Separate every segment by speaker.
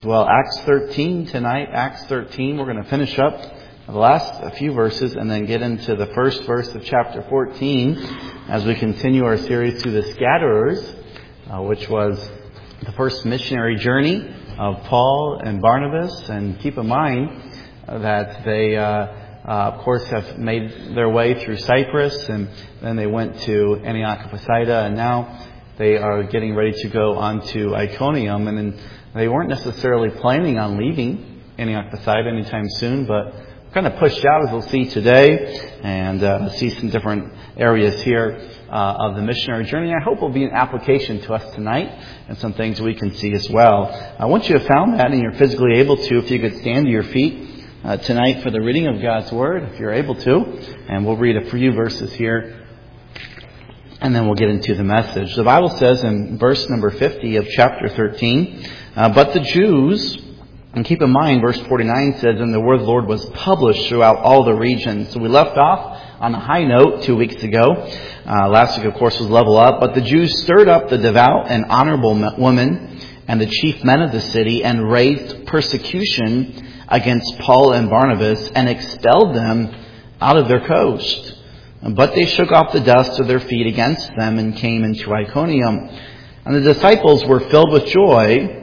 Speaker 1: Well, Acts 13 tonight. Acts 13, we're going to finish up the last few verses and then get into the first verse of chapter 14 as we continue our series through the Scatterers, which was the first missionary journey of Paul and Barnabas. And keep in mind that they, of course, have made their way through Cyprus, and then they went to Antioch of Pisidia, and now they are getting ready to go on to Iconium. And then they weren't necessarily planning on leaving Antioch of Pisidia anytime soon, but kind of pushed out, as we'll see today, and see some different areas here of the missionary journey. I hope will be an application to us tonight and some things we can see as well. Once you have found that and you're physically able to, if you could stand to your feet tonight for the reading of God's Word, if you're able to, and we'll read a few verses here, and then we'll get into the message. The Bible says in verse number 50 of chapter 13, but the Jews, and keep in mind, verse 49 says, and the word of the Lord was published throughout all the regions. So we left off on a high note 2 weeks ago. Last week, of course, was level up. But the Jews stirred up the devout and honorable women and the chief men of the city and raised persecution against Paul and Barnabas and expelled them out of their coast. But they shook off the dust of their feet against them and came into Iconium. And the disciples were filled with joy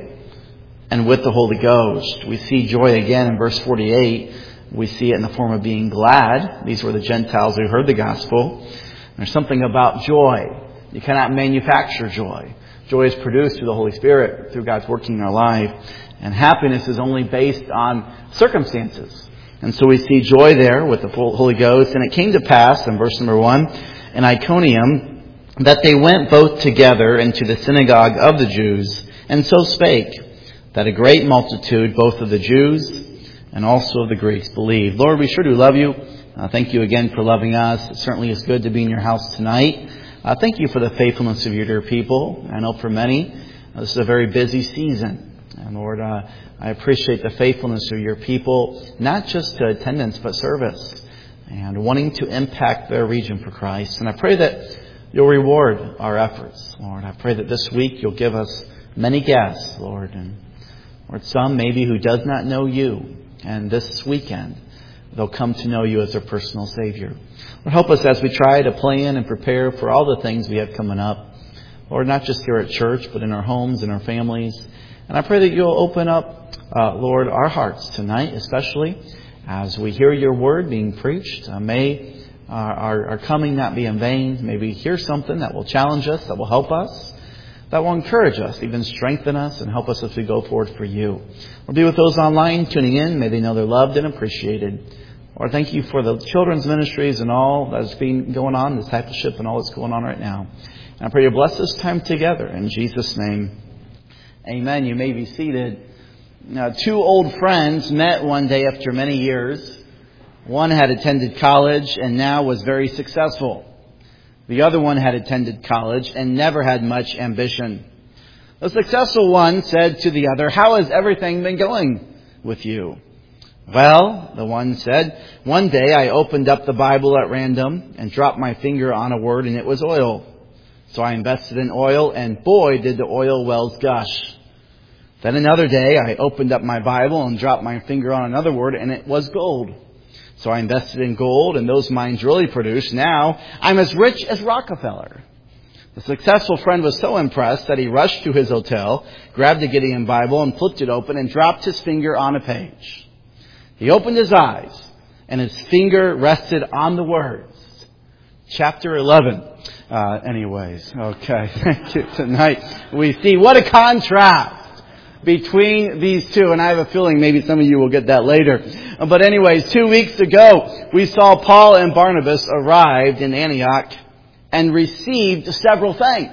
Speaker 1: and with the Holy Ghost. We see joy again in verse 48. We see it in the form of being glad. These were the Gentiles who heard the gospel. There's something about joy. You cannot manufacture joy. Joy is produced through the Holy Spirit, through God's working in our life. And happiness is only based on circumstances. And so we see joy there with the Holy Ghost. And it came to pass, in verse number 1, in Iconium, that they went both together into the synagogue of the Jews, and so spake, that a great multitude, both of the Jews and also of the Greeks, believed. Lord, we sure do love you. Thank you again for loving us. It certainly is good to be in your house tonight. Thank you for the faithfulness of your dear people. I know for many, this is a very busy season. And Lord, I appreciate the faithfulness of your people, not just to attendance, but service, and wanting to impact their region for Christ. And I pray that you'll reward our efforts, Lord. I pray that this week you'll give us many guests, Lord, and Lord, some maybe who does not know you, and this weekend they'll come to know you as their personal Savior. Lord, help us as we try to plan and prepare for all the things we have coming up. Lord, not just here at church, but in our homes and our families. And I pray that you'll open up, Lord, our hearts tonight, especially as we hear your word being preached. May our coming not be in vain. May we hear something that will challenge us, that will help us, that will encourage us, even strengthen us, and help us as we go forward for you. We'll be with those online tuning in. May they know they're loved and appreciated. Lord, thank you for the children's ministries and all that's been going on, discipleship and all that's going on right now. And I pray you bless this time together. In Jesus' name, amen. You may be seated. Now, two old friends met one day after many years. One had attended college and now was very successful. The other one had attended college and never had much ambition. The successful one said to the other, "How has everything been going with you?" "Well," the one said, "one day I opened up the Bible at random and dropped my finger on a word and it was oil. So I invested in oil and boy, did the oil wells gush. Then another day I opened up my Bible and dropped my finger on another word and it was gold. So I invested in gold and those mines really produced. Now I'm as rich as Rockefeller." The successful friend was so impressed that he rushed to his hotel, grabbed the Gideon Bible and flipped it open and dropped his finger on a page. He opened his eyes and his finger rested on the words. Chapter 11. Anyways, okay. Thank you. Tonight we see what a contrast between these two, and I have a feeling maybe some of you will get that later. But anyways, 2 weeks ago, we saw Paul and Barnabas arrived in Antioch and received several things.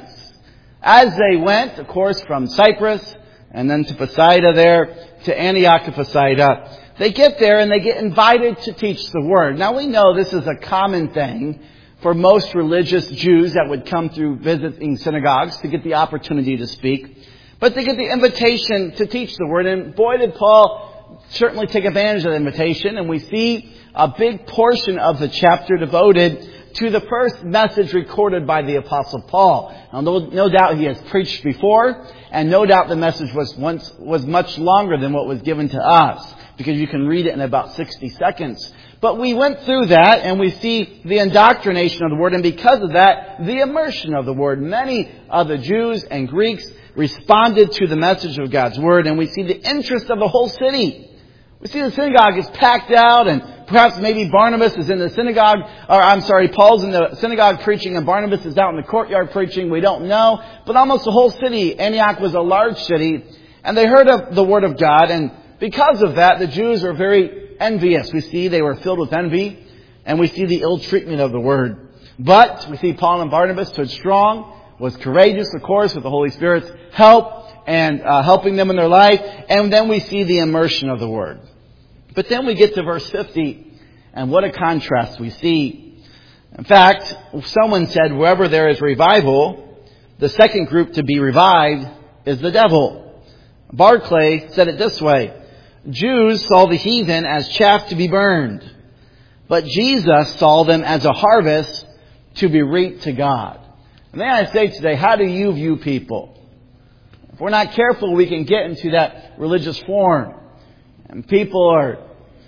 Speaker 1: As they went, of course, from Cyprus and then to Pisidia there, to Antioch of Pisidia, they get there and they get invited to teach the Word. Now we know this is a common thing for most religious Jews that would come through visiting synagogues to get the opportunity to speak. But they get the invitation to teach the Word. And boy, did Paul certainly take advantage of the invitation. And we see a big portion of the chapter devoted to the first message recorded by the Apostle Paul. Now, no doubt he has preached before, and no doubt the message was much longer than what was given to us, because you can read it in about 60 seconds. But we went through that, and we see the indoctrination of the Word, and because of that, the immersion of the Word. Many of the Jews and Greeks responded to the message of God's Word, and we see the interest of the whole city. We see the synagogue is packed out, and perhaps maybe Barnabas is in the synagogue, Paul's in the synagogue preaching, and Barnabas is out in the courtyard preaching. We don't know. But almost the whole city, Antioch was a large city, and they heard of the Word of God, and because of that, the Jews were very envious. We see they were filled with envy, and we see the ill treatment of the Word. But we see Paul and Barnabas stood strong, was courageous, of course, with the Holy Spirit's help, and helping them in their life. And then we see the immersion of the Word. But then we get to verse 50, and what a contrast we see. In fact, someone said, wherever there is revival, the second group to be revived is the devil. Barclay said it this way: Jews saw the heathen as chaff to be burned, but Jesus saw them as a harvest to be reaped to God. And may I say today, how do you view people? If we're not careful, we can get into that religious form, and people are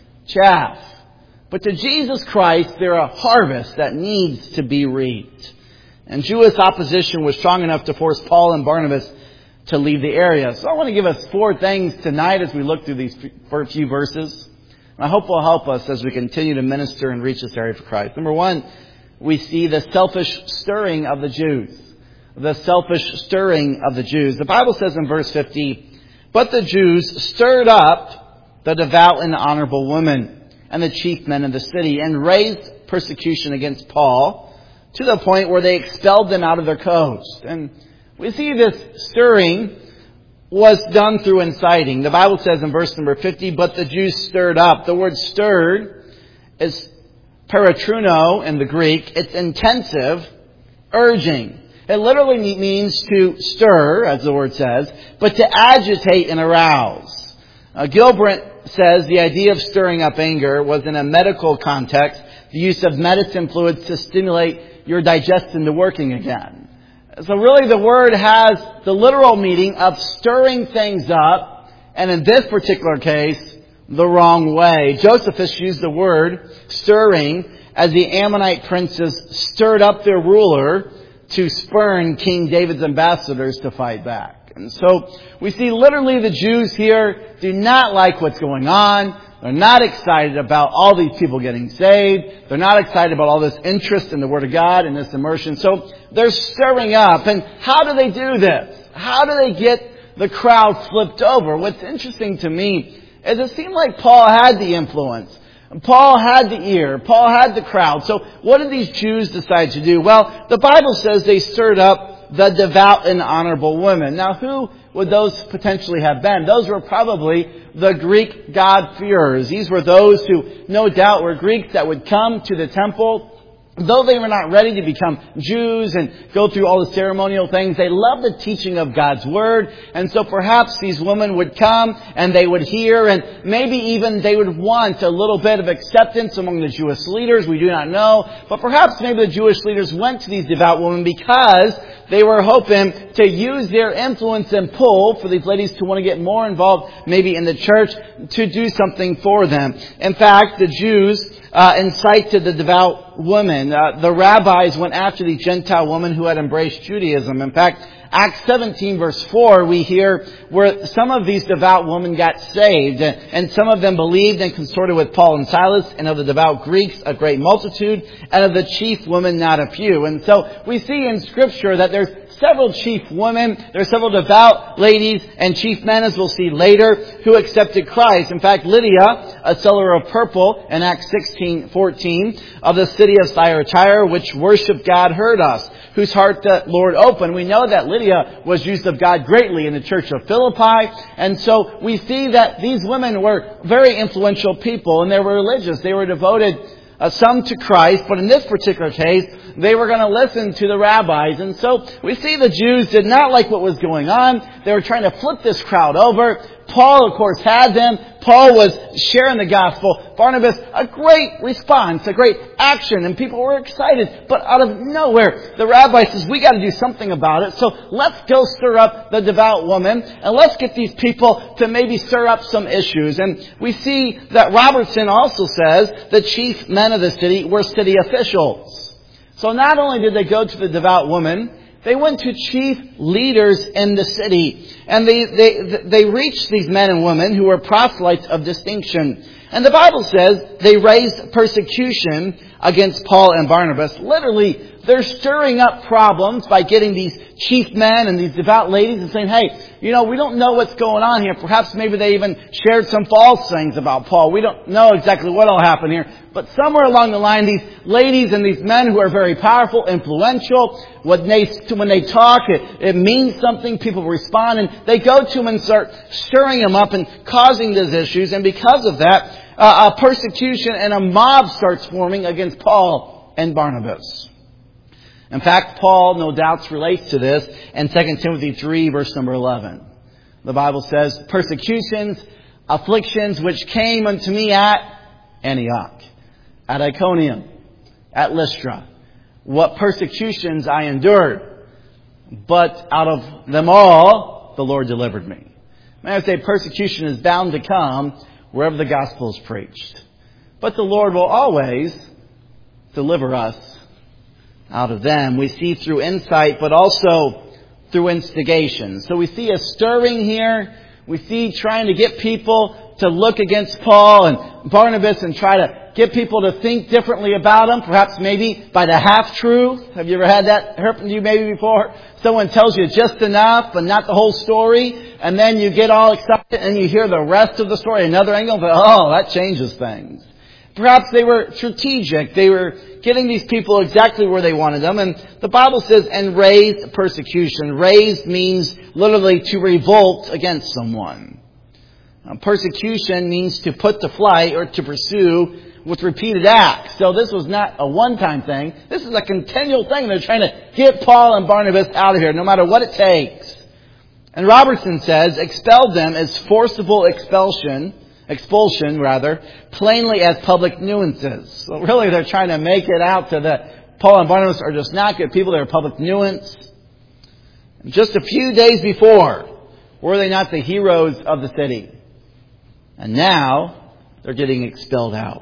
Speaker 1: chaff. But to Jesus Christ, they're a harvest that needs to be reaped. And Jewish opposition was strong enough to force Paul and Barnabas to leave the area. So I want to give us 4 things tonight as we look through these first few verses. And I hope will help us as we continue to minister and reach this area for Christ. Number 1, we see the selfish stirring of the Jews. The selfish stirring of the Jews. The Bible says in verse 50, but the Jews stirred up the devout and honorable women and the chief men of the city, and raised persecution against Paul to the point where they expelled them out of their coast. And we see this stirring was done through inciting. The Bible says in verse number 50, but the Jews stirred up. The word stirred is paratruno in the Greek. It's intensive, urging. It literally means to stir, as the word says, but to agitate and arouse. Gilbreth says the idea of stirring up anger was in a medical context, the use of medicine fluids to stimulate your digestion to working again. So really the word has the literal meaning of stirring things up, and in this particular case, the wrong way. Josephus used the word stirring as the Ammonite princes stirred up their ruler to spurn King David's ambassadors to fight back. And so we see literally the Jews here do not like what's going on. They're not excited about all these people getting saved. They're not excited about all this interest in the Word of God and this immersion. So they're stirring up. And how do they do this? How do they get the crowd flipped over? What's interesting to me is it seemed like Paul had the influence. Paul had the ear. Paul had the crowd. So what did these Jews decide to do? Well, the Bible says they stirred up the devout and honorable women. Now, who would those potentially have been? Those were probably the Greek God-fearers. These were those who, no doubt, were Greeks that would come to the temple. Though they were not ready to become Jews and go through all the ceremonial things, they loved the teaching of God's Word. And so perhaps these women would come and they would hear, and maybe even they would want a little bit of acceptance among the Jewish leaders. We do not know. But perhaps maybe the Jewish leaders went to these devout women because they were hoping to use their influence and pull for these ladies to want to get more involved maybe in the church to do something for them. In fact, the Jews incited the devout women. The rabbis went after the Gentile woman who had embraced Judaism. In fact, Acts 17 verse 4, we hear where some of these devout women got saved, and some of them believed and consorted with Paul and Silas, and of the devout Greeks a great multitude, and of the chief women not a few. And so we see in Scripture that there's several chief women, there's several devout ladies and chief men, as we'll see later, who accepted Christ. In fact, Lydia, a seller of purple, in Acts 16:14, of the city of Thyatira, which worshipped God, heard us, whose heart the Lord opened. We know that Lydia was used of God greatly in the church of Philippi, and so we see that these women were very influential people, and they were religious. They were devoted, some to Christ, but in this particular case, they were going to listen to the rabbis. And so we see the Jews did not like what was going on. They were trying to flip this crowd over. Paul, of course, had them. Paul was sharing the gospel, Barnabas, a great response, a great action, and people were excited. But out of nowhere, the rabbi says, we got to do something about it. So let's go stir up the devout woman, and let's get these people to maybe stir up some issues. And we see that Robertson also says the chief men of the city were city officials. So not only did they go to the devout woman, they went to chief leaders in the city. And they reached these men and women who were proselytes of distinction. And the Bible says they raised persecution against Paul and Barnabas. Literally, they're stirring up problems by getting these chief men and these devout ladies and saying, hey, we don't know what's going on here. Perhaps maybe they even shared some false things about Paul. We don't know exactly what will happen here. But somewhere along the line, these ladies and these men who are very powerful, influential, when they talk, it means something. People respond, and they go to them and start stirring them up and causing these issues. And because of that, a persecution and a mob starts forming against Paul and Barnabas. In fact, Paul, no doubt, relates to this in 2 Timothy 3, verse number 11. The Bible says, persecutions, afflictions, which came unto me at Antioch, at Iconium, at Lystra. What persecutions I endured, but out of them all, the Lord delivered me. May I say, persecution is bound to come wherever the gospel is preached. But the Lord will always deliver us out of them. We see through insight, but also through instigation. So we see a stirring here. We see trying to get people to look against Paul and Barnabas and try to get people to think differently about them. Perhaps maybe by the half-truth. Have you ever had that happen to you maybe before? Someone tells you just enough but not the whole story. And then you get all excited and you hear the rest of the story, another angle. But that changes things. Perhaps they were strategic. They were getting these people exactly where they wanted them. And the Bible says, and raised persecution. Raised means literally to revolt against someone. Persecution means to put to flight or to pursue with repeated acts. So this was not a one-time thing. This is a continual thing. They're trying to get Paul and Barnabas out of here, no matter what it takes. And Robertson says, expelled them as forcible expulsion, plainly as public nuisances. So really they're trying to make it out to that Paul and Barnabas are just not good people. They're a public nuisance. And just a few days before, were they not the heroes of the city? And now they're getting expelled out.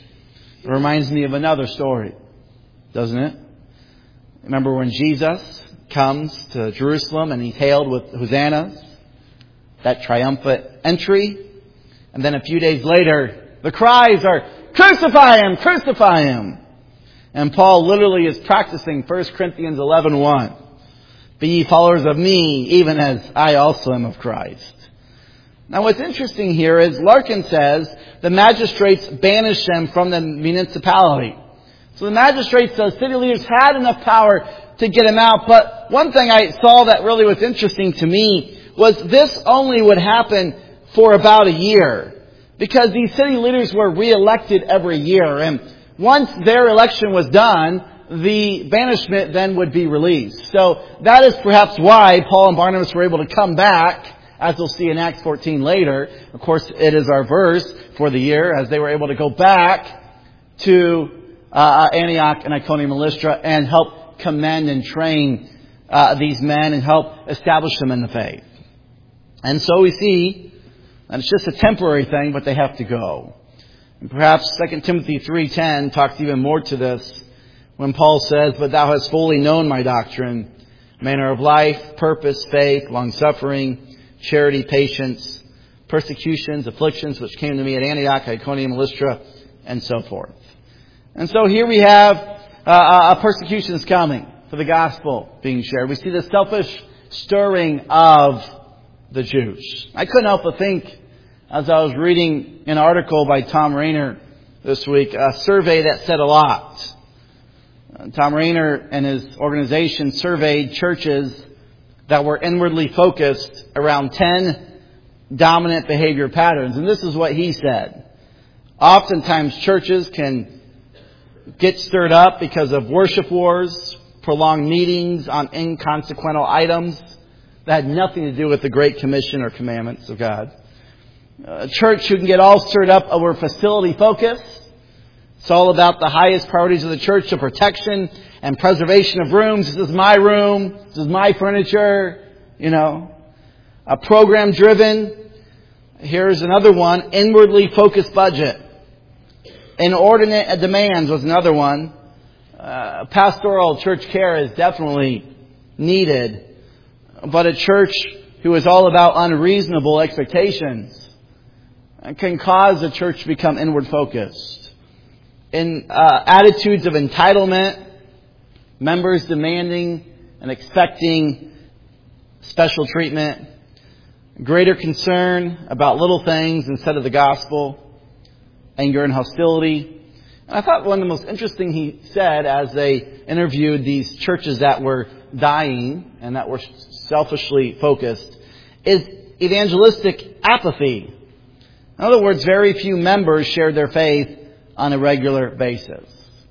Speaker 1: It reminds me of another story, doesn't it? Remember when Jesus comes to Jerusalem and he's hailed with hosannas, that triumphant entry. And then a few days later, the cries are, crucify him, crucify him. And Paul literally is practicing 1 Corinthians 11:1. Be ye followers of me, even as I also am of Christ. Now what's interesting here is Larkin says the magistrates banished them from the municipality. So the magistrates, the city leaders had enough power to get him out. But one thing I saw that really was interesting to me was this only would happen for about a year, because these city leaders were re-elected every year. And once their election was done, the banishment then would be released. So that is perhaps why Paul and Barnabas were able to come back, as we'll see in Acts 14 later. Of course, it is our verse for the year, as they were able to go back to Antioch and Iconium and Lystra and help commend and train these men and help establish them in the faith. And so we see, and it's just a temporary thing, but they have to go. And perhaps 2 Timothy 3:10 talks even more to this when Paul says, but thou hast fully known my doctrine, manner of life, purpose, faith, long-suffering, charity, patience, persecutions, afflictions, which came to me at Antioch, Iconium, and Lystra, and so forth. And so here we have a persecution is coming for the gospel being shared. We see the selfish stirring of the Jews. I couldn't help but think, as I was reading an article by Tom Rainer this week, a survey that said a lot. Tom Rainer and his organization surveyed churches that were inwardly focused around 10 dominant behavior patterns. And this is what he said. Oftentimes churches can get stirred up because of worship wars, prolonged meetings on inconsequential items that had nothing to do with the Great Commission or commandments of God. A church who can get all stirred up over facility focus. It's all about the highest priorities of the church, the protection and preservation of rooms. This is my room. This is my furniture. A program driven. Here's another one. Inwardly focused budget. Inordinate demands was another one. Pastoral church care is definitely needed. But a church who is all about unreasonable expectations can cause the church to become inward focused. In attitudes of entitlement, members demanding and expecting special treatment, greater concern about little things instead of the gospel, anger and hostility. And I thought one of the most interesting he said as they interviewed these churches that were dying and that were selfishly focused is evangelistic apathy. In other words, very few members shared their faith on a regular basis.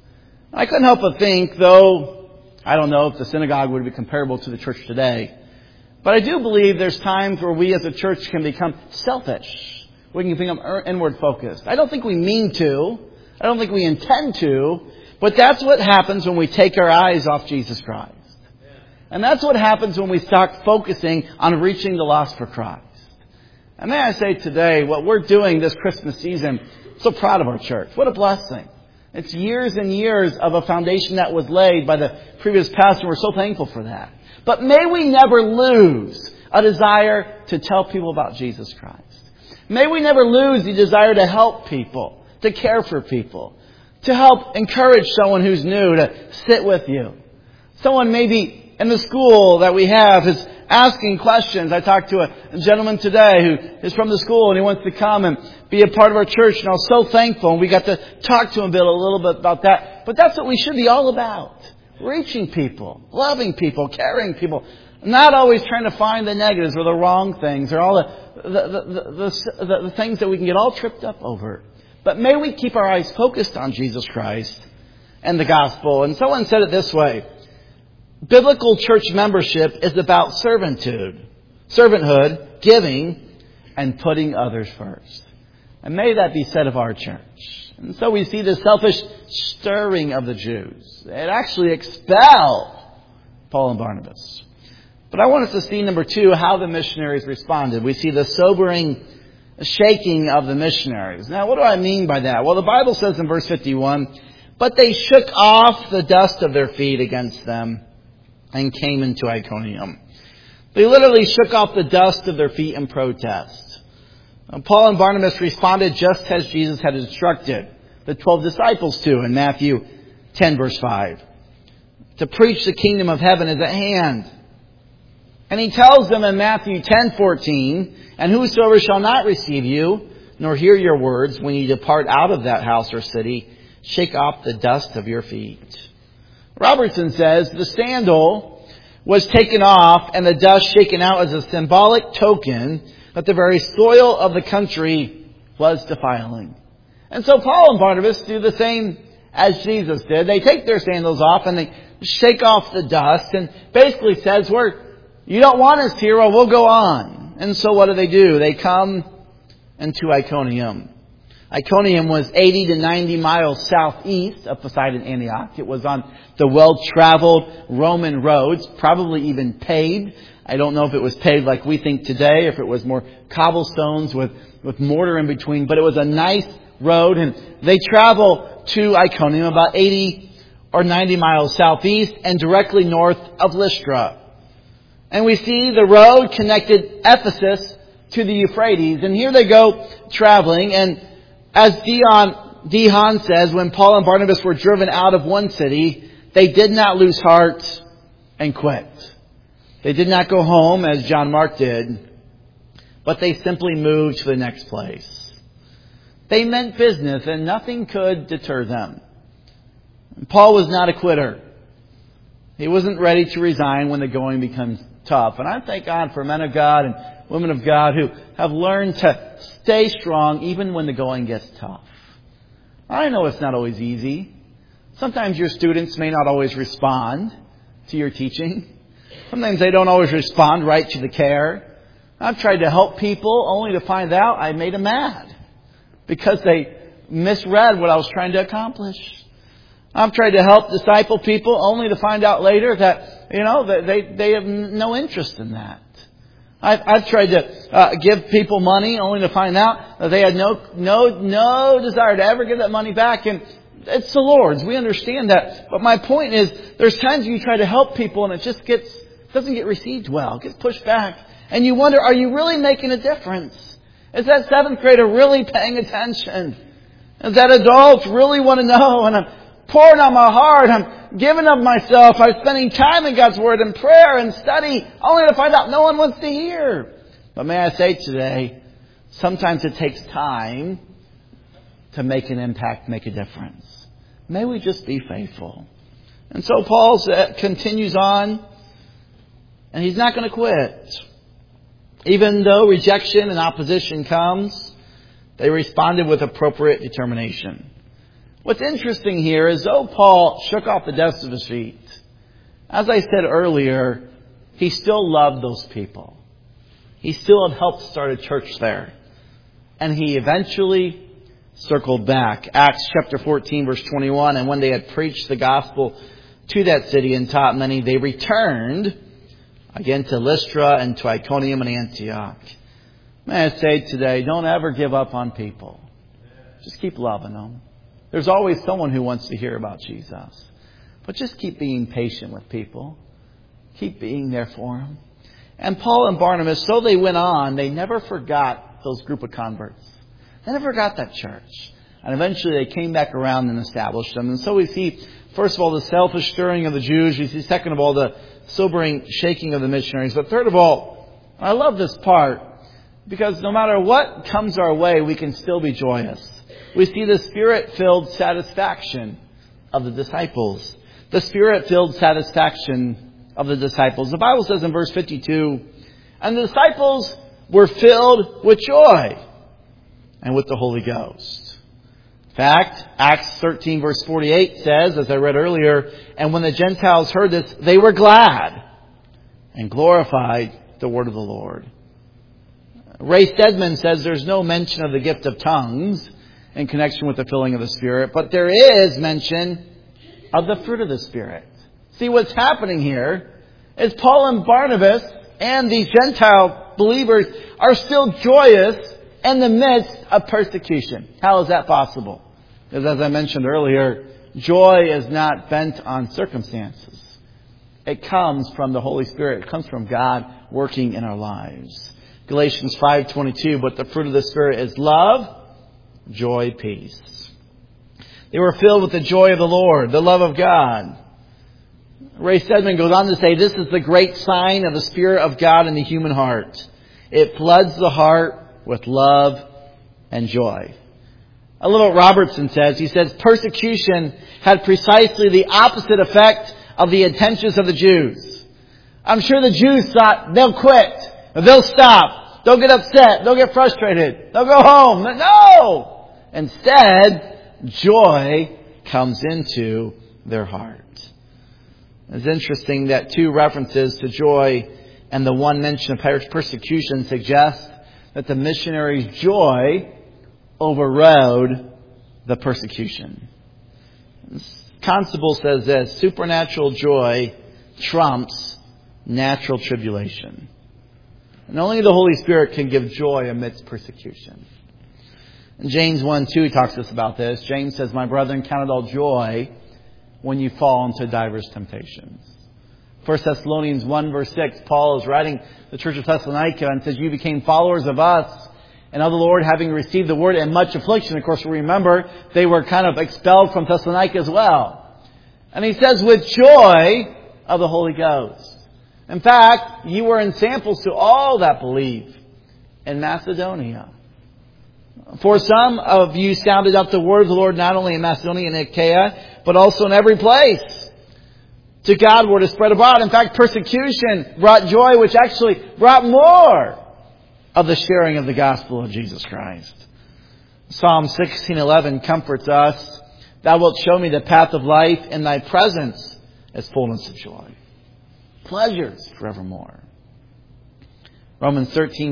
Speaker 1: I couldn't help but think, though, I don't know if the synagogue would be comparable to the church today, but I do believe there's times where we as a church can become selfish. We can become inward focused. I don't think we mean to. I don't think we intend to. But that's what happens when we take our eyes off Jesus Christ. And that's what happens when we start focusing on reaching the lost for Christ. And may I say today, what we're doing this Christmas season, I'm so proud of our church. What a blessing. It's years and years of a foundation that was laid by the previous pastor. We're so thankful for that. But may we never lose a desire to tell people about Jesus Christ. May we never lose the desire to help people, to care for people, to help encourage someone who's new to sit with you. Someone maybe in the school that we have is asking questions. I talked to a gentleman today who is from the school and he wants to come and be a part of our church. And I was so thankful. And we got to talk to him a little bit about that. But that's what we should be all about. Reaching people, loving people, caring people. Not always trying to find the negatives or the wrong things or all the things that we can get all tripped up over. But may we keep our eyes focused on Jesus Christ and the gospel. And someone said it this way. Biblical church membership is about servanthood, giving, and putting others first. And may that be said of our church. And so we see the selfish stirring of the Jews. It actually expelled Paul and Barnabas. But I want us to see, number 2, how the missionaries responded. We see the sobering shaking of the missionaries. Now, what do I mean by that? Well, the Bible says in verse 51, but they shook off the dust of their feet against them and came into Iconium. They literally shook off the dust of their feet in protest. Paul and Barnabas responded just as Jesus had instructed the 12 disciples to in Matthew 10 verse 5. To preach the kingdom of heaven is at hand. And he tells them in Matthew 10:14, and whosoever shall not receive you, nor hear your words, when you depart out of that house or city, shake off the dust of your feet. Robertson says the sandal was taken off and the dust shaken out as a symbolic token that the very soil of the country was defiling. And so Paul and Barnabas do the same as Jesus did. They take their sandals off and they shake off the dust and basically says, you don't want us here, well, we'll go on. And so what do? They come into Iconium. Iconium was 80 to 90 miles southeast of Poseidon, Antioch. It was on the well-traveled Roman roads, probably even paved. I don't know if it was paved like we think today, if it was more cobblestones with mortar in between, but it was a nice road, and they travel to Iconium about 80 or 90 miles southeast and directly north of Lystra. And we see the road connected Ephesus to the Euphrates, and here they go traveling, and as Dehan says, when Paul and Barnabas were driven out of one city, they did not lose heart and quit. They did not go home as John Mark did, but they simply moved to the next place. They meant business and nothing could deter them. Paul was not a quitter. He wasn't ready to resign when the going becomes tough. And I thank God for men of God and women of God who have learned to stay strong even when the going gets tough. I know it's not always easy. Sometimes your students may not always respond to your teaching. Sometimes they don't always respond right to the care. I've tried to help people only to find out I made them mad because they misread what I was trying to accomplish. I've tried to help disciple people only to find out later that, that they have no interest in that. I've tried to give people money only to find out that they had no desire to ever give that money back. And it's the Lord's. We understand that. But my point is, there's times you try to help people and it just doesn't get received well. It gets pushed back. And you wonder, are you really making a difference? Is that 7th grader really paying attention? Does that adult really want to know? And I'm pouring out my heart. I'm giving of myself. I'm spending time in God's Word and prayer and study, only to find out no one wants to hear. But may I say today, sometimes it takes time to make an impact, make a difference. May we just be faithful. And so Paul continues on, and he's not going to quit. Even though rejection and opposition comes, they responded with appropriate determination. What's interesting here is though Paul shook off the dust of his feet, as I said earlier, he still loved those people. He still had helped start a church there. And he eventually circled back. Acts chapter 14 verse 21, and when they had preached the gospel to that city and taught many, they returned again to Lystra and to Iconium and Antioch. May I say today, don't ever give up on people. Just keep loving them. There's always someone who wants to hear about Jesus. But just keep being patient with people. Keep being there for them. And Paul and Barnabas, so they went on, they never forgot those group of converts. They never forgot that church. And eventually they came back around and established them. And so we see, first of all, the selfish stirring of the Jews. We see, second of all, the sobering shaking of the missionaries. But third of all, I love this part because no matter what comes our way, we can still be joyous. We see the Spirit-filled satisfaction of the disciples. The Spirit-filled satisfaction of the disciples. The Bible says in verse 52, and the disciples were filled with joy and with the Holy Ghost. In fact, Acts 13 verse 48 says, as I read earlier, and when the Gentiles heard this, they were glad and glorified the word of the Lord. Ray Stedman says there's no mention of the gift of tongues in connection with the filling of the Spirit, but there is mention of the fruit of the Spirit. See, what's happening here is Paul and Barnabas and these Gentile believers are still joyous in the midst of persecution. How is that possible? Because as I mentioned earlier, joy is not bent on circumstances. It comes from the Holy Spirit. It comes from God working in our lives. Galatians 5:22, but the fruit of the Spirit is love, joy, peace. They were filled with the joy of the Lord, the love of God. Ray Stedman goes on to say, this is the great sign of the Spirit of God in the human heart. It floods the heart with love and joy. I love what Robertson says. He says, persecution had precisely the opposite effect of the intentions of the Jews. I'm sure the Jews thought they'll quit, they'll stop, they'll get upset, they'll get frustrated, they'll go home. No! Instead, joy comes into their heart. It's interesting that two references to joy and the one mention of persecution suggest that the missionaries' joy overrode the persecution. Constable says this, supernatural joy trumps natural tribulation. And only the Holy Spirit can give joy amidst persecution. In James 1:2 talks to us about this. James says, my brethren, count it all joy when you fall into diverse temptations. 1 Thessalonians 1 verse 6, Paul is writing the church of Thessalonica and says, you became followers of us and of the Lord, having received the word in much affliction. Of course, we remember they were kind of expelled from Thessalonica as well. And he says, with joy of the Holy Ghost. In fact, you were in samples to all that believe in Macedonia. For some of you sounded out the word of the Lord not only in Macedonia and Achaia, but also in every place. To God word is spread abroad. In fact, persecution brought joy, which actually brought more of the sharing of the gospel of Jesus Christ. Psalm 16:11 comforts us. Thou wilt show me the path of life. In thy presence is fullness of joy. Pleasures forevermore. Romans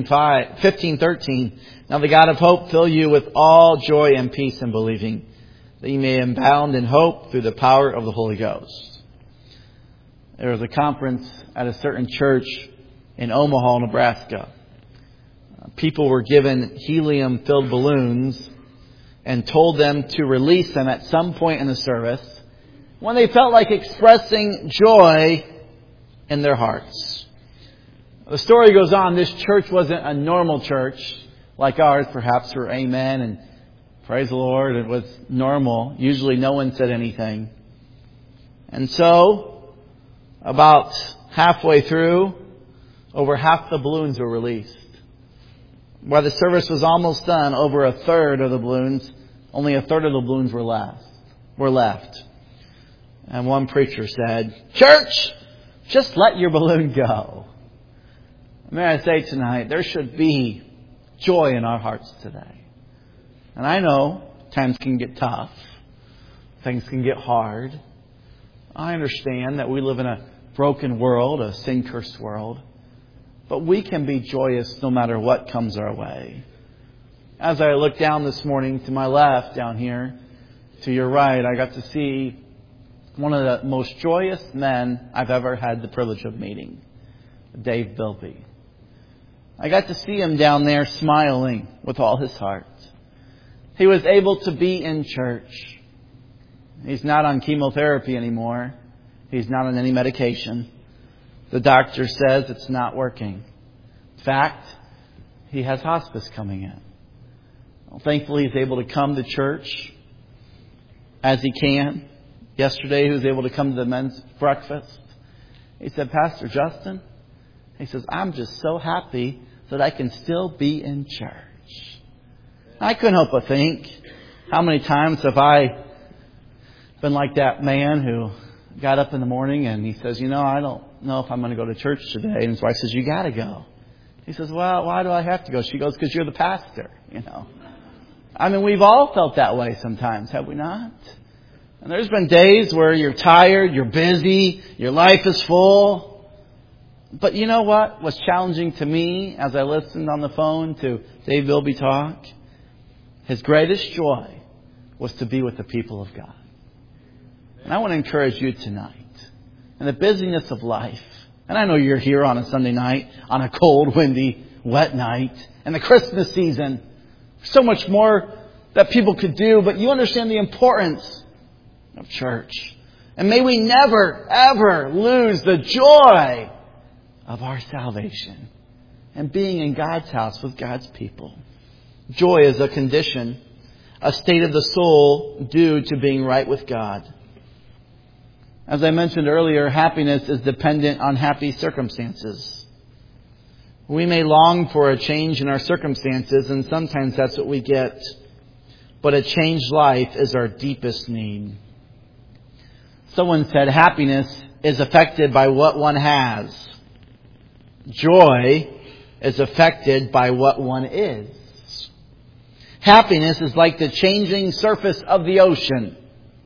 Speaker 1: 15:13. Now the God of hope fill you with all joy and peace in believing, that you may abound in hope through the power of the Holy Ghost. There was a conference at a certain church in Omaha, Nebraska. People were given helium-filled balloons and told them to release them at some point in the service when they felt like expressing joy in their hearts. The story goes on, this church wasn't a normal church like ours, perhaps, for amen and praise the Lord. It was normal. Usually no one said anything. And so, about halfway through, over half the balloons were released. While the service was almost done, over a third of the balloons, only a third of the balloons were left. And one preacher said, "Church, just let your balloon go." May I say tonight, there should be joy in our hearts today. And I know times can get tough. Things can get hard. I understand that we live in a broken world, a sin-cursed world. But we can be joyous no matter what comes our way. As I look down this morning to my left, down here, to your right, I got to see one of the most joyous men I've ever had the privilege of meeting, Dave Bilby. I got to see him down there smiling with all his heart. He was able to be in church. He's not on chemotherapy anymore. He's not on any medication. The doctor says it's not working. In fact, he has hospice coming in. Well, thankfully, he's able to come to church as he can. Yesterday, he was able to come to the men's breakfast. He said, "Pastor Justin," he says, "I'm just so happy that I can still be in church." I couldn't help but think, how many times have I been like that man who got up in the morning and he says, "I don't know if I'm going to go to church today." And his wife says, "You got to go." He says, "Well, why do I have to go?" She goes, "Because you're the pastor, I mean, we've all felt that way sometimes, have we not? And there's been days where you're tired, you're busy, your life is full. But you know what was challenging to me as I listened on the phone to Dave Bilby talk? His greatest joy was to be with the people of God. And I want to encourage you tonight, in the busyness of life, and I know you're here on a Sunday night, on a cold, windy, wet night, in the Christmas season, so much more that people could do, but you understand the importance of church. And may we never, ever lose the joy of our salvation and being in God's house with God's people. Joy is a condition, a state of the soul due to being right with God. As I mentioned earlier, happiness is dependent on happy circumstances. We may long for a change in our circumstances, and sometimes that's what we get. But a changed life is our deepest need. Someone said happiness is affected by what one has. Joy is affected by what one is. Happiness is like the changing surface of the ocean.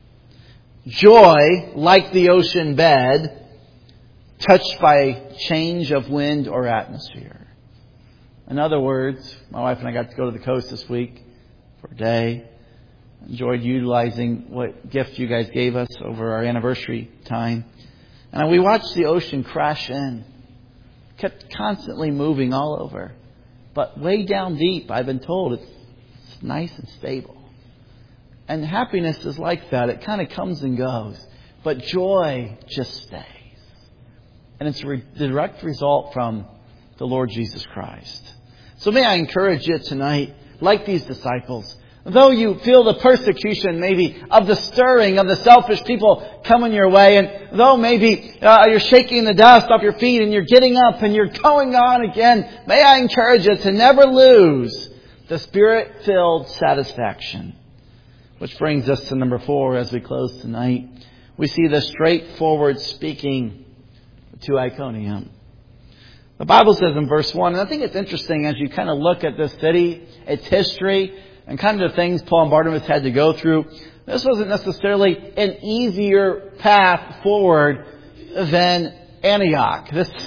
Speaker 1: Joy, like the ocean bed, touched by change of wind or atmosphere. In other words, my wife and I got to go to the coast this week for a day. Enjoyed utilizing what gift you guys gave us over our anniversary time. And we watched the ocean crash in. Kept constantly moving all over. But way down deep, I've been told, it's nice and stable. And happiness is like that. It kind of comes and goes. But joy just stays. And it's a direct result from the Lord Jesus Christ. So may I encourage you tonight, like these disciples, though you feel the persecution maybe of the stirring of the selfish people coming your way, and though maybe you're shaking the dust off your feet and you're getting up and you're going on again, may I encourage you to never lose the Spirit-filled satisfaction. Which brings us to number 4 as we close tonight. We see the straightforward speaking to Iconium. The Bible says in verse 1, and I think it's interesting as you kind of look at this city, its history, and kind of the things Paul and Barnabas had to go through. This wasn't necessarily an easier path forward than Antioch. This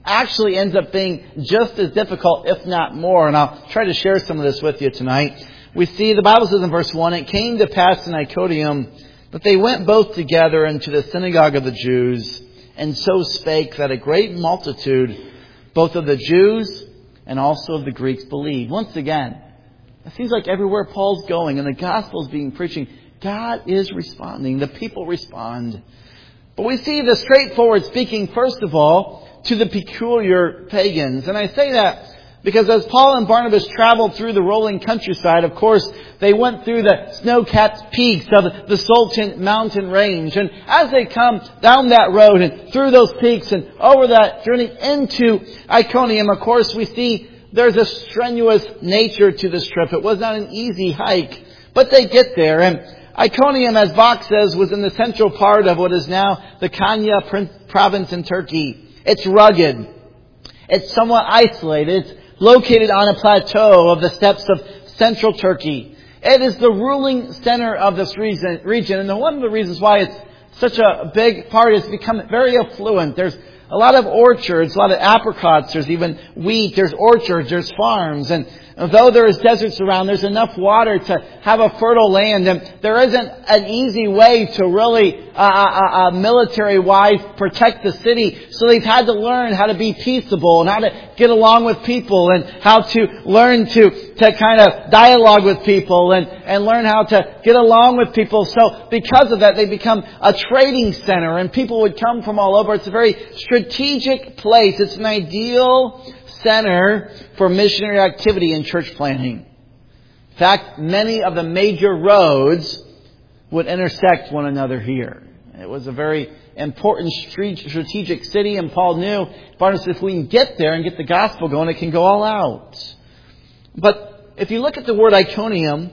Speaker 1: actually ends up being just as difficult, if not more. And I'll try to share some of this with you tonight. We see the Bible says in verse 1, it came to pass in Iconium that they went both together into the synagogue of the Jews, and so spake that a great multitude, both of the Jews and also of the Greeks, believed. Once again, it seems like everywhere Paul's going and the gospel is being preaching, God is responding. The people respond. But we see the straightforward speaking, first of all, to the peculiar pagans. And I say that because as Paul and Barnabas traveled through the rolling countryside, of course, they went through the snow-capped peaks of the Sultan mountain range. And as they come down that road and through those peaks and over that journey into Iconium, of course, we see there's a strenuous nature to this trip. It was not an easy hike, but they get there. And Iconium, as Bach says, was in the central part of what is now the Konya province in Turkey. It's rugged. It's somewhat isolated. It's located on a plateau of the steppes of central Turkey. It is the ruling center of this region. And one of the reasons why it's such a big part is become very affluent. There's a lot of orchards, a lot of apricots, there's even wheat, there's orchards, there's farms. And though there is deserts around, there's enough water to have a fertile land. And there isn't an easy way to really, military-wise, protect the city. So they've had to learn how to be peaceable and how to get along with people and how to learn to kind of dialogue with people and learn how to get along with people. So because of that, they become a trading center and people would come from all over. It's a very strategic place. It's an ideal center for missionary activity and church planting. In fact, many of the major roads would intersect one another here. It was a very important strategic city, and Paul knew, Barnabas, if we can get there and get the gospel going, it can go all out. But if you look at the word Iconium,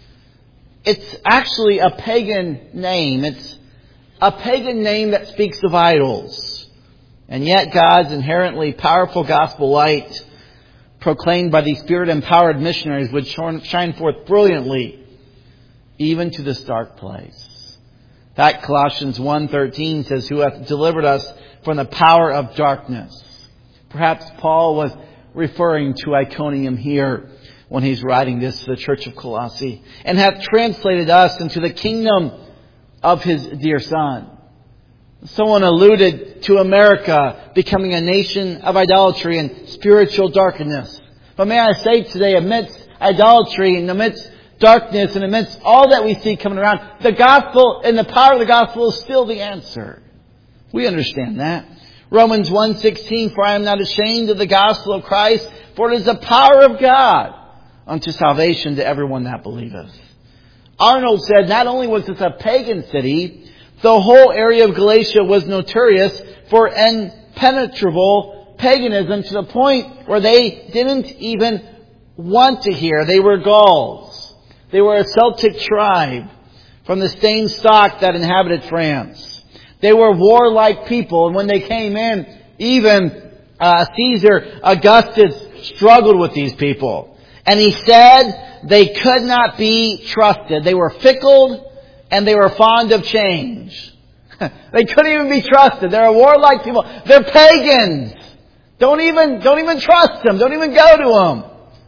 Speaker 1: it's actually a pagan name. It's a pagan name that speaks of idols. And yet God's inherently powerful gospel light, proclaimed by these Spirit-empowered missionaries, would shine forth brilliantly, even to this dark place. That Colossians 1:13 says, who hath delivered us from the power of darkness. Perhaps Paul was referring to Iconium here when he's writing this to the church of Colossae. And hath translated us into the kingdom of His dear Son. Someone alluded to America becoming a nation of idolatry and spiritual darkness. But may I say today, amidst idolatry and amidst darkness and amidst all that we see coming around, the gospel and the power of the gospel is still the answer. We understand that. Romans 1:16, for I am not ashamed of the gospel of Christ, for it is the power of God unto salvation to everyone that believeth. Arnold said not only was this a pagan city, the whole area of Galatia was notorious for impenetrable paganism to the point where they didn't even want to hear. They were Gauls. They were a Celtic tribe from the same stock that inhabited France. They were warlike people, and when they came in, even Caesar Augustus struggled with these people. And he said they could not be trusted. They were fickle and they were fond of change. They couldn't even be trusted. They're a warlike people. They're pagans. Don't even trust them. Don't even go to them.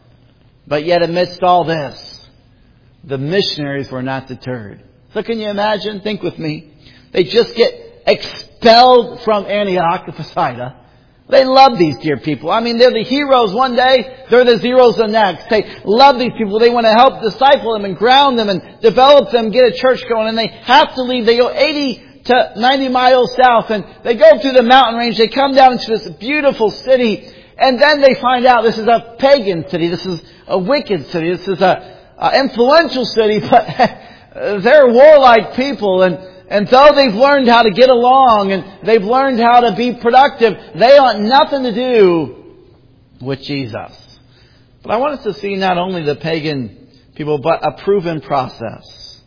Speaker 1: But yet amidst all this, the missionaries were not deterred. So can you imagine? Think with me. They just get expelled from Antioch of Pisidia. They love these dear people. I mean, they're the heroes one day, they're the zeros the next. They love these people. They want to help disciple them and ground them and develop them, get a church going. And they have to leave. They go 80 to 90 miles south and they go through the mountain range. They come down into this beautiful city. And then they find out this is a pagan city. This is a wicked city. This is a influential city, but they're warlike people. And though they've learned how to get along and they've learned how to be productive, they want nothing to do with Jesus. But I want us to see not only the pagan people, but a proven process.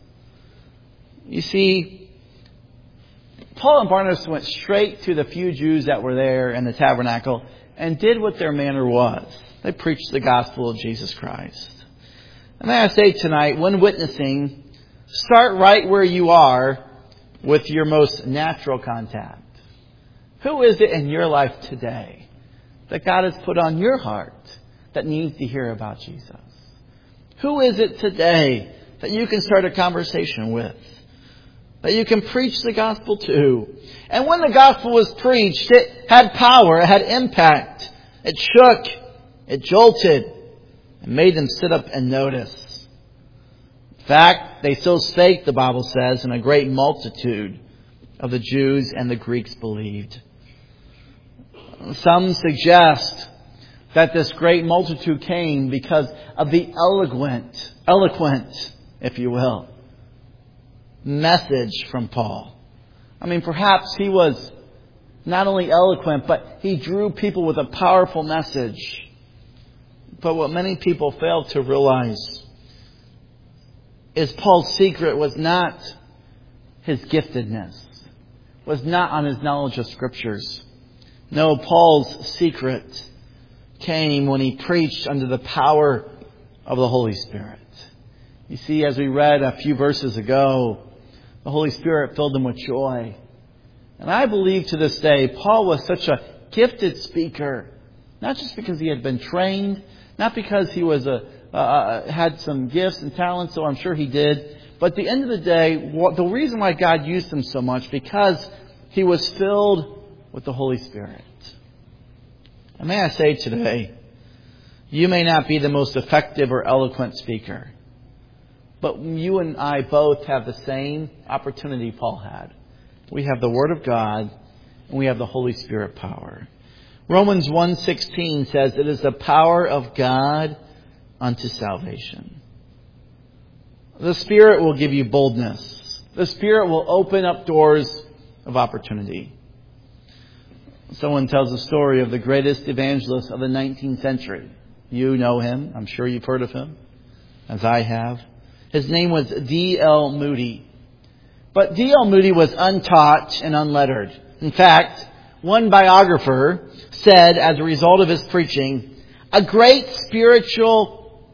Speaker 1: You see, Paul and Barnabas went straight to the few Jews that were there in the tabernacle and did what their manner was. They preached the gospel of Jesus Christ. And may I say tonight, when witnessing, start right where you are with your most natural contact. Who is it in your life today that God has put on your heart that needs to hear about Jesus? Who is it today that you can start a conversation with? That you can preach the gospel to? And when the gospel was preached, it had power, it had impact. It shook, it jolted, and made them sit up and notice. In fact, they so spake, the Bible says, and a great multitude of the Jews and the Greeks believed. Some suggest that this great multitude came because of the eloquent, if you will, message from Paul. I mean, perhaps he was not only eloquent, but he drew people with a powerful message. But what many people fail to realize is Paul's secret was not his giftedness, was not on his knowledge of Scriptures. No, Paul's secret came when he preached under the power of the Holy Spirit. You see, as we read a few verses ago, the Holy Spirit filled him with joy. And I believe to this day, Paul was such a gifted speaker, not just because he had been trained, not because he was had some gifts and talents, so I'm sure he did. But at the end of the day, the reason why God used him so much, because he was filled with the Holy Spirit. And may I say today, you may not be the most effective or eloquent speaker, but you and I both have the same opportunity Paul had. We have the Word of God, and we have the Holy Spirit power. Romans 1:16 says, it is the power of God unto salvation. The Spirit will give you boldness. The Spirit will open up doors of opportunity. Someone tells a story of the greatest evangelist of the 19th century. You know him. I'm sure you've heard of him, as I have. His name was D.L. Moody. But D.L. Moody was untaught and unlettered. In fact, one biographer said, as a result of his preaching, a great spiritual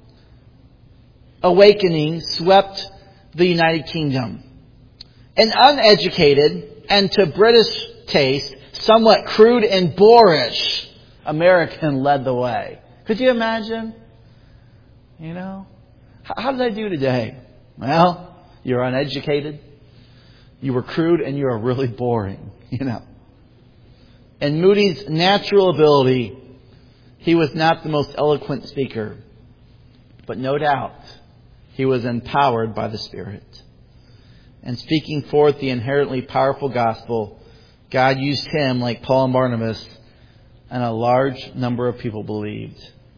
Speaker 1: awakening swept the United Kingdom. An uneducated and, to British taste, somewhat crude and boorish American led the way. Could you imagine? You know? How did I do today? Well, you're uneducated, you were crude, and you are really boring. You know. And Moody's natural ability, he was not the most eloquent speaker. But no doubt, he was empowered by the Spirit. And speaking forth the inherently powerful gospel, God used him, like Paul and Barnabas, and a large number of people believed.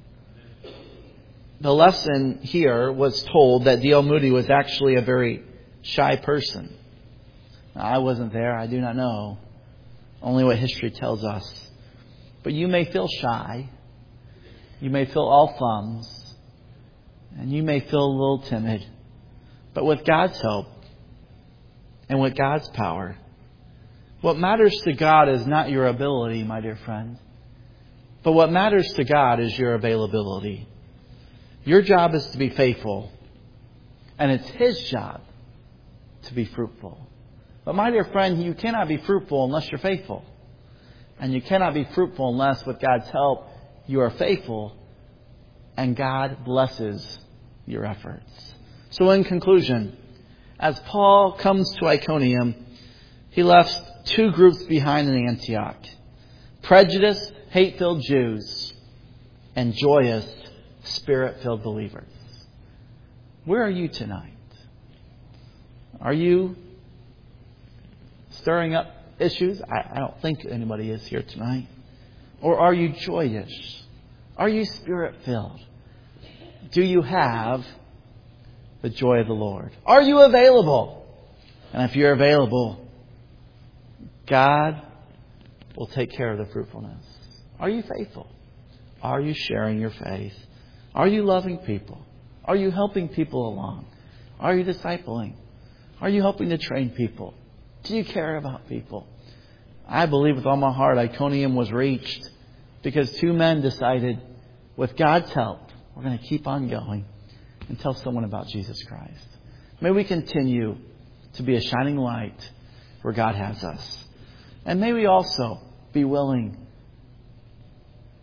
Speaker 1: The lesson here was told that D.L. Moody was actually a very shy person. Now, I wasn't there. I do not know. Only what history tells us. But you may feel shy. You may feel all thumbs. And you may feel a little timid. But with God's help and with God's power, what matters to God is not your ability, my dear friend. But what matters to God is your availability. Your job is to be faithful. And it's His job to be fruitful. But my dear friend, you cannot be fruitful unless you're faithful. And you cannot be fruitful unless, with God's help, you are faithful and God blesses your efforts. So in conclusion, as Paul comes to Iconium, he left two groups behind in Antioch. Prejudiced, hate-filled Jews and joyous, Spirit-filled believers. Where are you tonight? Are you stirring up issues? I don't think anybody is here tonight. Or are you joyous? Are you Spirit-filled? Do you have the joy of the Lord? Are you available? And if you're available, God will take care of the fruitfulness. Are you faithful? Are you sharing your faith? Are you loving people? Are you helping people along? Are you discipling? Are you helping to train people? Do you care about people? I believe with all my heart Iconium was reached because two men decided, with God's help, we're going to keep on going and tell someone about Jesus Christ. May we continue to be a shining light where God has us. And may we also be willing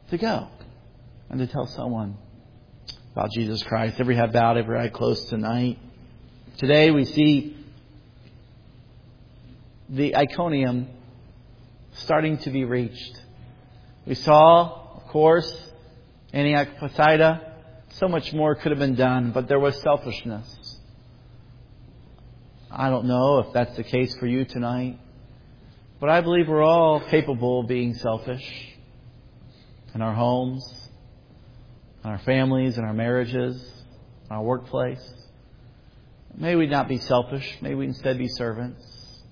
Speaker 1: to go and to tell someone about Jesus Christ. Every head bowed, every eye closed tonight. Today we see the Iconium starting to be reached. We saw, of course, Antioch Pisidia. So much more could have been done, but there was selfishness. I don't know if that's the case for you tonight, but I believe we're all capable of being selfish in our homes, in our families, in our marriages, in our workplace. May we not be selfish. May we instead be servants.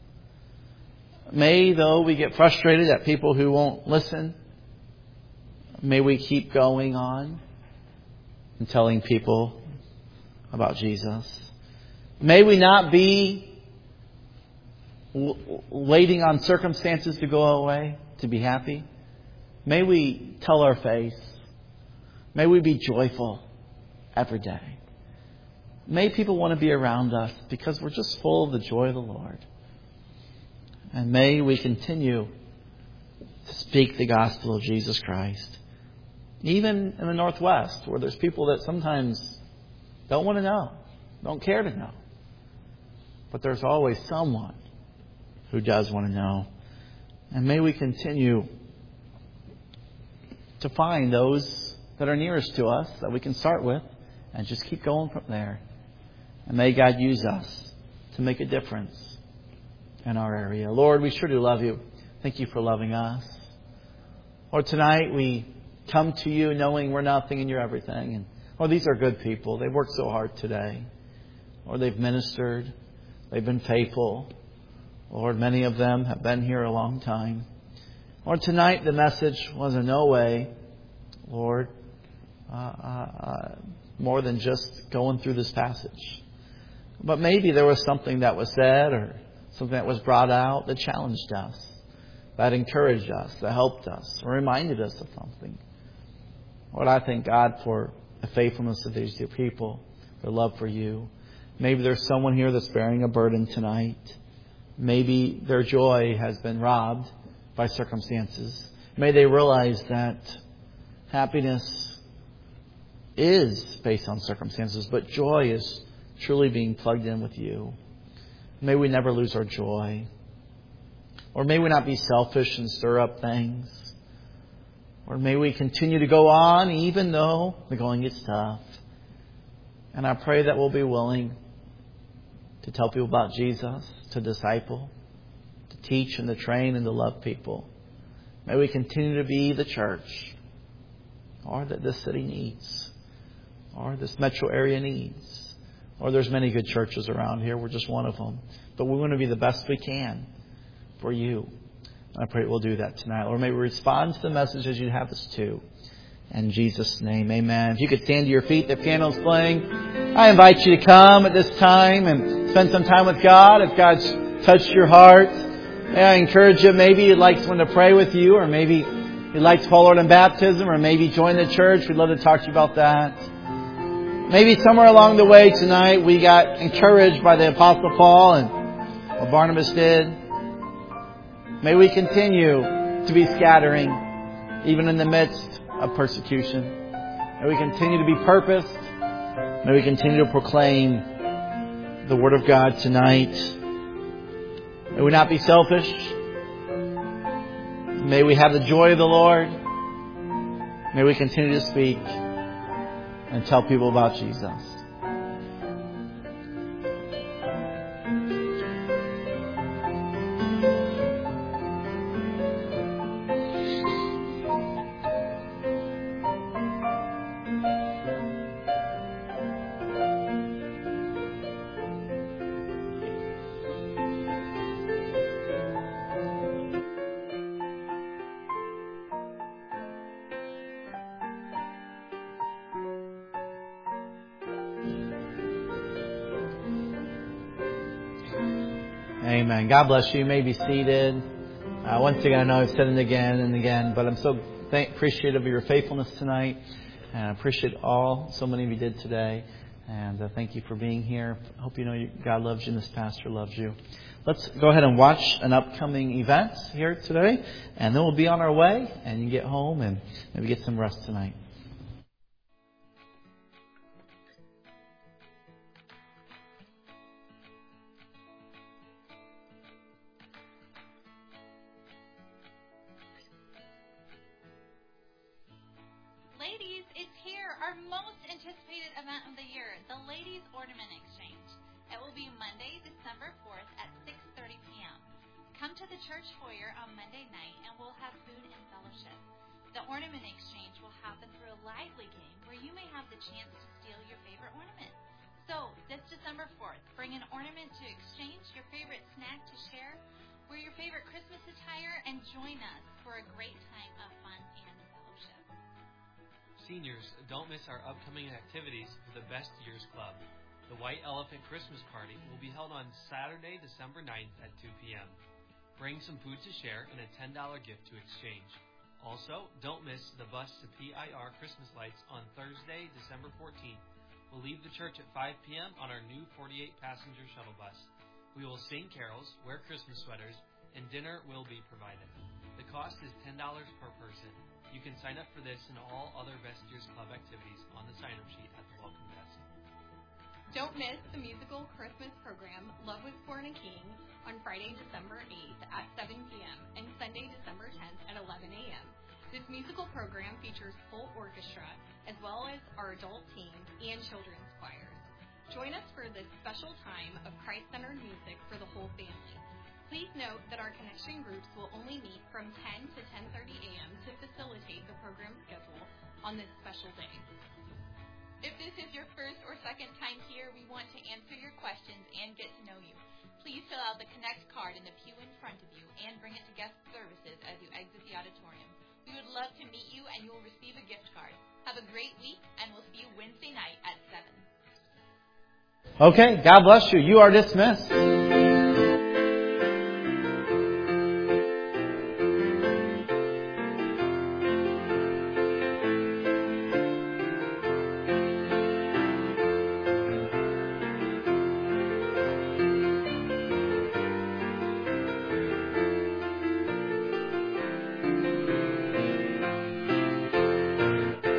Speaker 1: May, though, we get frustrated at people who won't listen, may we keep going on and telling people about Jesus. May we not be waiting on circumstances to go away to be happy. May we tell our face. May we be joyful every day. May people want to be around us because we're just full of the joy of the Lord. And may we continue to speak the gospel of Jesus Christ. Even in the Northwest, where there's people that sometimes don't want to know, don't care to know. But there's always someone who does want to know. And may we continue to find those that are nearest to us that we can start with and just keep going from there. And may God use us to make a difference in our area. Lord, we sure do love you. Thank you for loving us. Lord, tonight we come to you knowing we're nothing and you're everything. And Lord, these are good people. They've worked so hard today. Lord, they've ministered. They've been faithful. Lord, many of them have been here a long time. Lord, tonight the message was in no way, Lord, more than just going through this passage. But maybe there was something that was said or something that was brought out that challenged us, that encouraged us, that helped us, or reminded us of something. Lord, I thank God for the faithfulness of these dear people, their love for you. Maybe there's someone here that's bearing a burden tonight. Maybe their joy has been robbed by circumstances. May they realize that happiness is based on circumstances, but joy is truly being plugged in with you. May we never lose our joy. Or may we not be selfish and stir up things. Or may we continue to go on even though the going gets tough. And I pray that we'll be willing to tell people about Jesus, to disciple, to teach and to train and to love people. May we continue to be the church, or that this city needs, or this metro area needs. Or there's many good churches around here. We're just one of them. But we want to be the best we can for you. And I pray we'll do that tonight. Or may we respond to the message as you have us to. In Jesus' name, amen. If you could stand to your feet, the piano's playing. I invite you to come at this time and spend some time with God. If God's touched your heart, may I encourage you, maybe you'd like someone to pray with you, or maybe you'd like to follow Lord in baptism, or maybe join the church. We'd love to talk to you about that. Maybe somewhere along the way tonight we got encouraged by the Apostle Paul and what Barnabas did. May we continue to be scattering even in the midst of persecution. May we continue to be purposed. May we continue to proclaim the Word of God tonight. May we not be selfish. May we have the joy of the Lord. May we continue to speak and tell people about Jesus. Amen. God bless you. You may be seated. Once again, I know I've said it again and again, but I'm so appreciative of your faithfulness tonight. And I appreciate so many of you did today. And thank you for being here. I hope you know God loves you and this pastor loves you. Let's go ahead and watch an upcoming event here today. And then we'll be on our way. And you can get home and maybe get some rest tonight.
Speaker 2: Ladies, it's here, our most anticipated event of the year, the Ladies Ornament Exchange. It will be Monday, December 4th at 6:30 p.m. Come to the church foyer on Monday night and we'll have food and fellowship. The Ornament Exchange will happen through a lively game where you may have the chance to steal your favorite ornament. So, this December 4th, bring an ornament to exchange, your favorite snack to share, wear your favorite Christmas attire, and join us for a great time of fun and fellowship.
Speaker 3: Seniors, don't miss our upcoming activities for the Best Years Club. The White Elephant Christmas Party will be held on Saturday, December 9th at 2 p.m. Bring some food to share and a $10 gift to exchange. Also, don't miss the Bus to PIR Christmas lights on Thursday, December 14th. We'll leave the church at 5 p.m. on our new 48-passenger shuttle bus. We will sing carols, wear Christmas sweaters, and dinner will be provided. The cost is $10 per person. You can sign up for this and all other Best Years Club activities on the sign-up sheet at the welcome desk.
Speaker 4: Don't miss the musical Christmas program, Love Was Born a King, on Friday, December 8th at 7 p.m. and Sunday, December 10th at 11 a.m. This musical program features full orchestra as well as our adult team and children's choirs. Join us for this special time of Christ-centered music for the whole family. Please note that our connection groups will only meet from 10 to 10:30 a.m. to facilitate the program schedule on this special day.
Speaker 2: If this is your first or second time here, we want to answer your questions and get to know you. Please fill out the Connect card in the pew in front of you and bring it to guest services as you exit the auditorium. We would love to meet you and you will receive a gift card. Have a great week and we'll see you Wednesday night at 7.
Speaker 1: Okay, God bless you. You are dismissed.